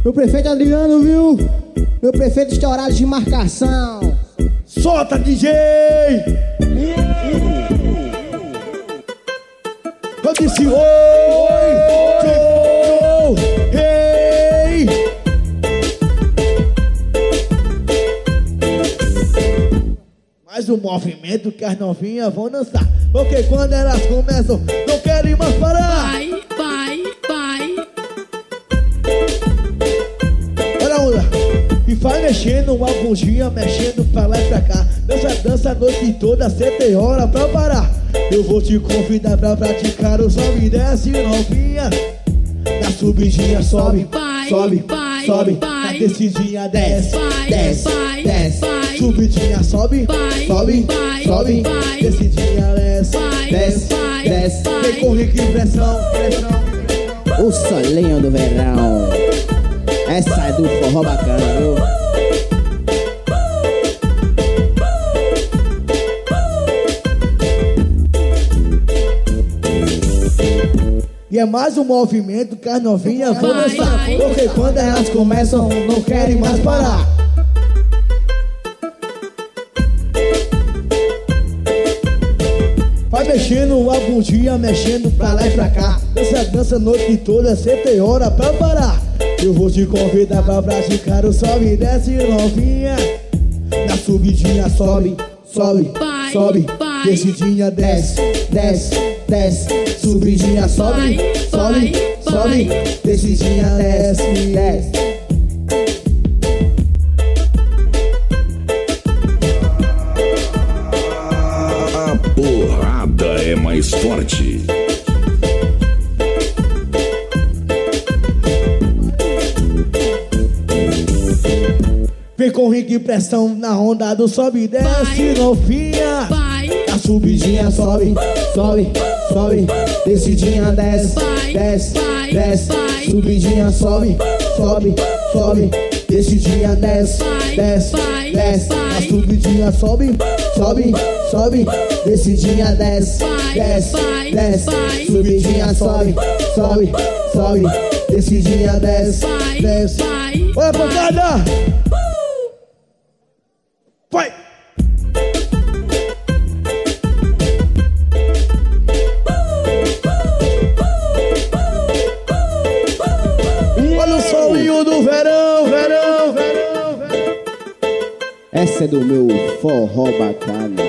Meu prefeito Adriano, viu? Meu prefeito estourado de marcação. Solta, DJ! Eu disse oi! Hey! Mais um movimento que as novinhas vão dançar. Porque quando elas começam, não querem mais parar. Vai. Olha a onda. E vai mexendo uma bundinha, mexendo pra lá e pra cá. Dança a noite toda, cê tem hora pra parar. Eu vou te convidar pra praticar o sobe e desce novinha. Na subidinha sobe, sobe, sobe. Na descidinha desce, desce, desce. Subidinha sobe, sobe, sobe. Descidinha desce, desce, desce. Vem com rica impressão, O solinho do verão. Essa é do forró bacana, viu? E é mais um movimento que as novinhas vão dançar. Porque quando elas começam, não querem mais parar. Vai mexendo a bundinha, mexendo pra lá e pra cá. Dança a noite toda, cê tem hora pra parar. Eu vou te convidar pra praticar o sobe e desce novinha. Na subidinha sobe, sobe, sobe. Descidinha desce, desce, desce. Subidinha sobe, sobe, sobe. Descidinha desce, desce. A porrada é mais forte. Vem com rica impressão na onda do sobe e desce novinha. Na subidinha sobe, sobe, sobe. Descidinha desce, desce, desce. Subidinha sobe, sobe, sobe. Descidinha desce, desce, desce. Na subidinha sobe, sobe, sobe. Descidinha desce, desce, desce. Subidinha sobe, sobe, sobe. Descidinha desce, desce. Olha a pancada! Vai! Olha o solinho do verão, verão, verão, verão. Essa é do meu forró bacana.